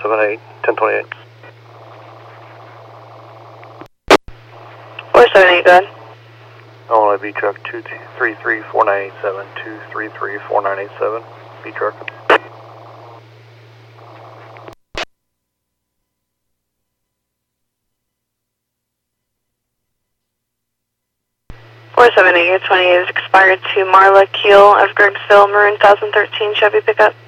478, 1028. 478, go ahead. Illinois B truck 233-4987, 233-4987, B truck. Your 28 is expired to Marla Keel of Greggsville, Maroon 1013 Chevy pickup.